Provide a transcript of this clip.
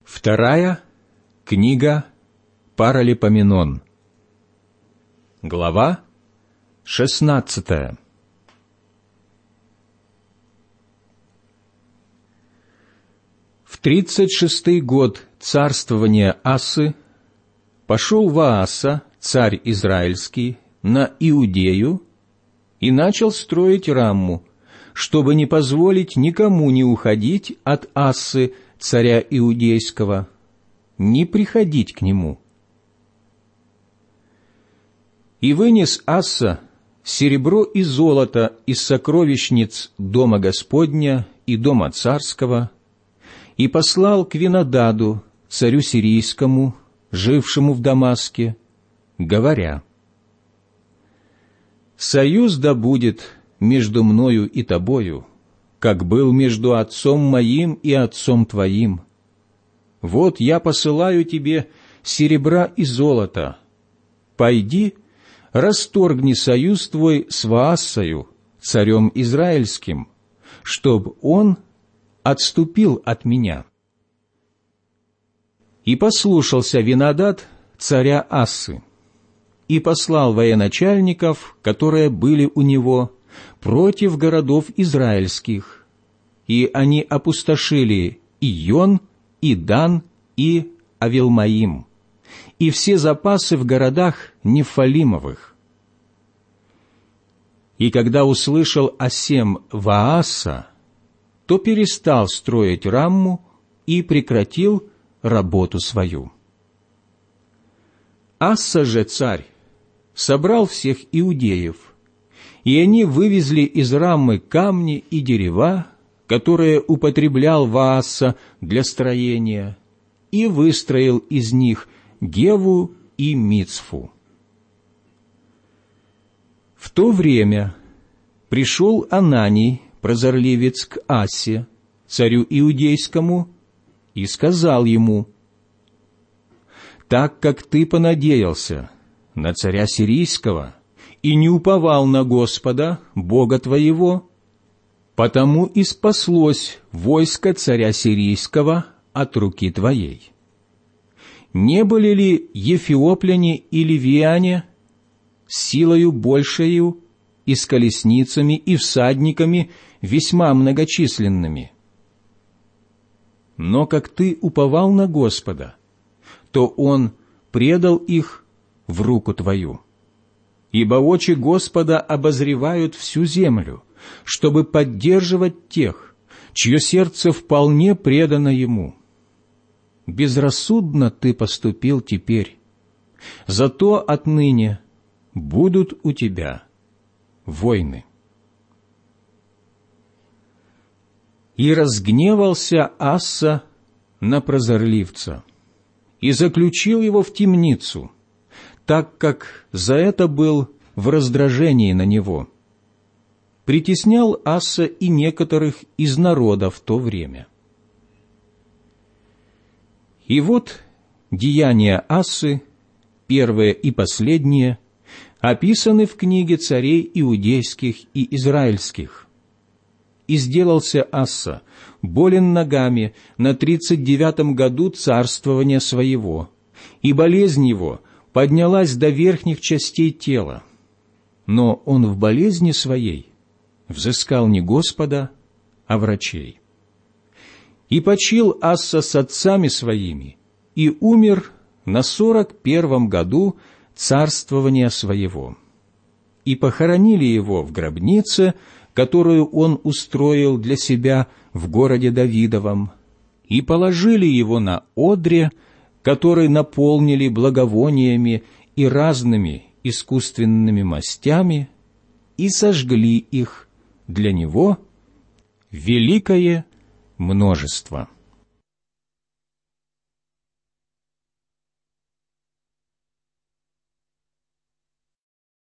Вторая книга Паралипоменон, глава 16. В 36-й год царствования Ассы пошел Вааса, царь израильский, на Иудею и начал строить Рамму, чтобы не позволить никому не уходить от Ассы, царя Иудейского, не приходить к нему. И вынес Асса серебро и золото из сокровищниц дома Господня и дома царского, и послал к Винодаду, царю сирийскому, жившему в Дамаске, говоря: «Союз да будет между мною и тобою, как был между отцом моим и отцом твоим. Вот я посылаю тебе серебра и золота. Пойди, расторгни союз твой с Ваассою, царем израильским, чтоб он отступил от меня». И послушался Винодад царя Ассы, и послал военачальников, которые были у него, против городов израильских, и они опустошили Ион, и Дан, и Авилмаим, и все запасы в городах Нефалимовых. И когда услышал о сем Вааса, то перестал строить Рамму и прекратил работу свою. Асса же царь собрал всех иудеев, и они вывезли из Раммы камни и дерева, которые употреблял Вааса для строения, и выстроил из них Геву и Мицфу. В то время пришел Ананий, прозорливец, к Ассе, царю иудейскому, и сказал ему: «Так как ты понадеялся на царя сирийского и не уповал на Господа, Бога твоего, потому и спаслось войско царя сирийского от руки твоей. Не были ли ефиопляне и ливияне силою большею и с колесницами и всадниками весьма многочисленными? Но как ты уповал на Господа, то Он предал их в руку твою. Ибо очи Господа обозревают всю землю, чтобы поддерживать тех, чье сердце вполне предано Ему. Безрассудно ты поступил теперь, зато отныне будут у тебя войны». И разгневался Асса на прозорливца, и заключил его в темницу, так как за это был в раздражении на него. Притеснял Асса и некоторых из народа в то время. И вот деяния Ассы, первые и последние, описаны в книге царей иудейских и израильских. И сделался Асса болен ногами на 39-м году царствования своего, и болезнь его поднялась до верхних частей тела. Но он в болезни своей взыскал не Господа, а врачей. И почил Асса с отцами своими, и умер на 41-м году царствования своего. И похоронили его в гробнице, которую он устроил для себя в городе Давидовом, и положили его на одре, который наполнили благовониями и разными искусственными мастями, и сожгли их для него великое множество.